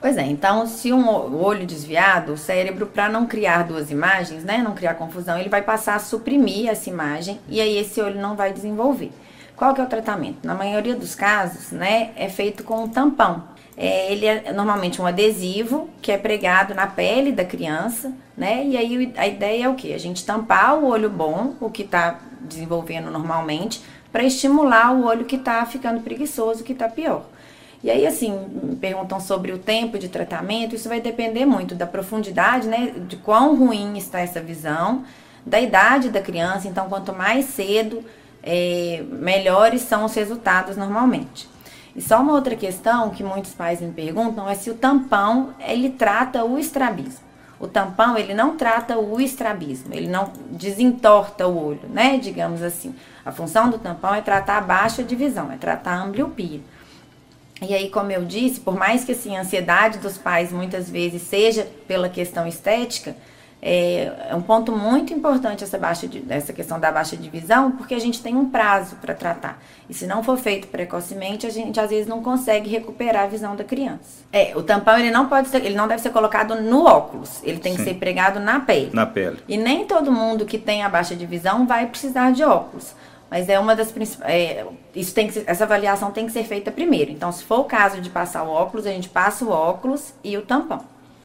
Pois é, então se o olho desviado, o cérebro, para não criar duas imagens, né, não criar confusão, ele vai passar a suprimir essa imagem e aí esse olho não vai desenvolver. Qual que é o tratamento? Na maioria dos casos, né, é feito com um tampão. Ele é normalmente um adesivo que é pregado na pele da criança, né, e aí a ideia é o quê? A gente tampar o olho bom, o que está desenvolvendo normalmente, para estimular o olho que está ficando preguiçoso, que está pior. E aí, assim, me perguntam sobre o tempo de tratamento, isso vai depender muito da profundidade, né, de quão ruim está essa visão, da idade da criança, então quanto mais cedo, melhores são os resultados normalmente. E só uma outra questão que muitos pais me perguntam é se o tampão, ele trata o estrabismo. O tampão, ele não trata o estrabismo, ele não desentorta o olho, né, digamos assim. A função do tampão é tratar a baixa de visão, é tratar a ambliopia. E aí, como eu disse, por mais que assim, a ansiedade dos pais muitas vezes seja pela questão estética, é um ponto muito importante essa questão da baixa de visão, porque a gente tem um prazo para tratar. E se não for feito precocemente, a gente às vezes não consegue recuperar a visão da criança. O tampão ele não deve ser colocado no óculos, ele tem que ser pregado na pele. Na pele. E nem todo mundo que tem a baixa de visão vai precisar de óculos. Mas é uma das principais. Essa avaliação tem que ser feita primeiro. Então, se for o caso de passar o óculos, a gente passa o óculos e o tampão.